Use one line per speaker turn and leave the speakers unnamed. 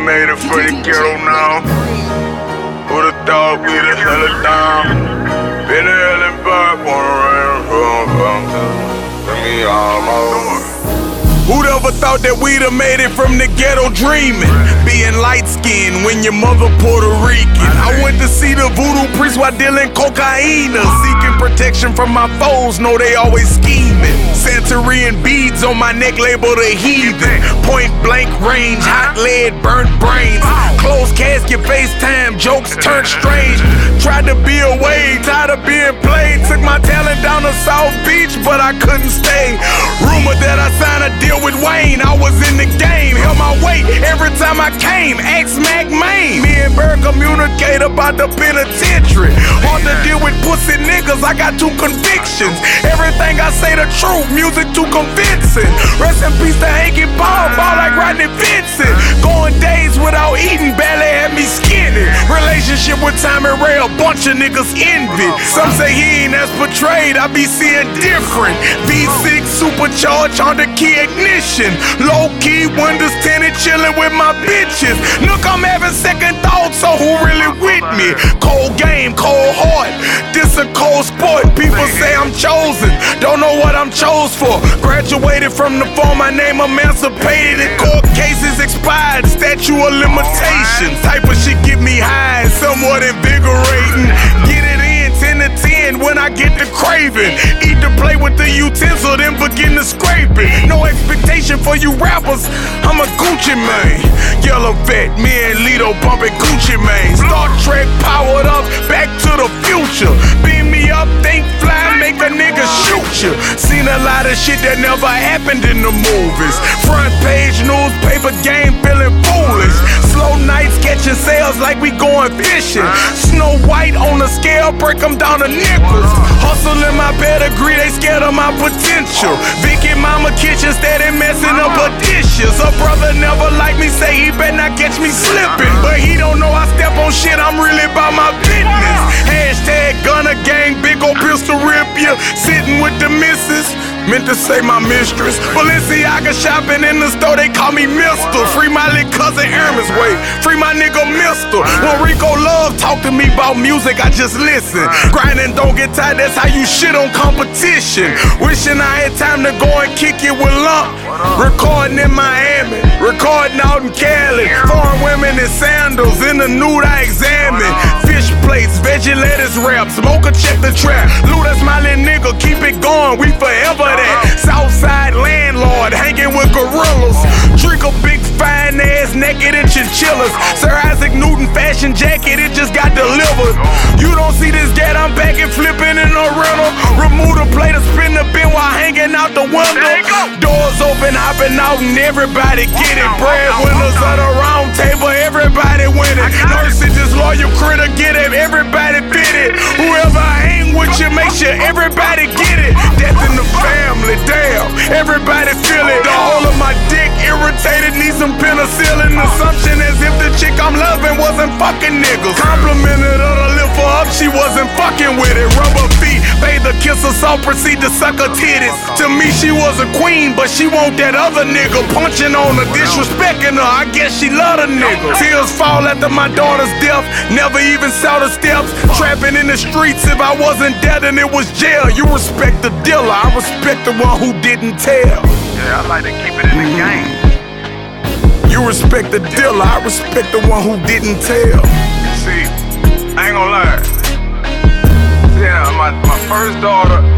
made it for the ghetto now. Would've thought we'd have held it down. Been a hell and back, wanna run, let me almost. Who'd ever thought that we'd have made it from the ghetto dreaming? Being light-skinned when your mother Puerto Rican. I went to see the voodoo priest while dealing cocaine, seeking protection from my foes, know they always scheming. Santorin beads on my neck labeled a heathen. Point blank range, hot lead, burnt brains. Closed casket, FaceTime, jokes turned strange. Tried to be away, tired of being played. Took my talent down to South Beach, but I couldn't stay. Rumor that I signed a deal with Wayne, I was in the game. Held my weight every time I came. X-Mac Maine. Me and Bird communicate about the penitentiary. Hard to deal with pussy niggas, I got 2 convictions. Everything I say the truth, music too convincing. Rest in peace to Hanky Paul, ball like Rodney Vincent. Going days without eating, barely had me skinny. Relationship with Tommy Ray, a bunch of niggas envy. Some say he ain't as portrayed, I be seeing different. V6 supercharged, Honda key ignition. Low key, windows tinted, chillin' with my bitches. Look, I'm having second thoughts, so who really with me? Cold game, cold heart, this a cold sport. People say I'm chosen, don't know what I'm chose for. Graduated from the form, my name emancipated. Court cases expired, statute of limitations. Type of shit get me high, somewhat invigorating. Get it in 10 to 10 when I get the craving. Eat the plate with the utensil, then begin to scrape it. No expectation for you rappers, I'm a Gucci man. Yellow vet, me and Lito bumping Gucci Mane. Star Trek powered up, back to the future. Beam me up, think fly, make a nigga shoot you. Seen a lot of shit that never happened in the movies. Front page newspaper game feeling foolish. Slow nights catching sales like we going fishing. Snow White on the scale, break them down to nickels. Hustle in my pedigree, they scared of my potential. Vicky mama kitchen steady messing up her dishes. Her brother never liked me, say he better not catch me slipping. But he don't know I step on shit, I'm really about my business. Hashtag Gunna Gang, big ol' pistol rip ya. Sitting with the missus, meant to say my mistress. Balenciaga shopping in the store, they call me Mister. Free my little cousin Hermes, wait, free my nigga Mister. When Rico Love talk to me about music, I just listen. Grinding don't get tired, that's how you shit on competition. Wishing I had time to go and kick it with Lump. Recording in Miami, recording out in Cali. Foreign women in sandals, in the nude I examine. Fish plates, veggie lettuce wraps, Mocha check the trap. Lou, that's my little nigga, keep it going, we forever that. Southside landlord, hanging with gorillas. Drink a big fine ass naked and chinchillas. Sir Isaac Newton fashion jacket, it just got delivered. You don't see this gat, I'm back and flipping in a rental. Remove the plate and spin the bin while hanging out the window. Doors open, hopping out and everybody get it. Breadwinners of the round table, everybody winning. Nurses, just loyal critter, get it, everybody fit it. Whoever hang with you, make sure everybody get it. Death in the family, damn, everybody feel it. The whole of my dick irritated, need some penicillin. Assumption as if the chick I'm loving wasn't fucking niggas. Complimented her to lift her up, she wasn't fucking with it. Rubber feet, bathe her, kiss her, so proceed to suck her titties. To me, she was a queen, but she want that other nigga. Punching on her, disrespecting her, I guess she love the nigga. Tears fall after my daughter's death, never even saw the steps. Trapping in the streets, if I wasn't dead, then it was jail. You respect the dealer, I respect the one who didn't tell.
Yeah, I like to keep it in the game.
You respect the dealer, I respect the one who didn't tell.
See, I ain't gonna lie. Yeah, my first daughter,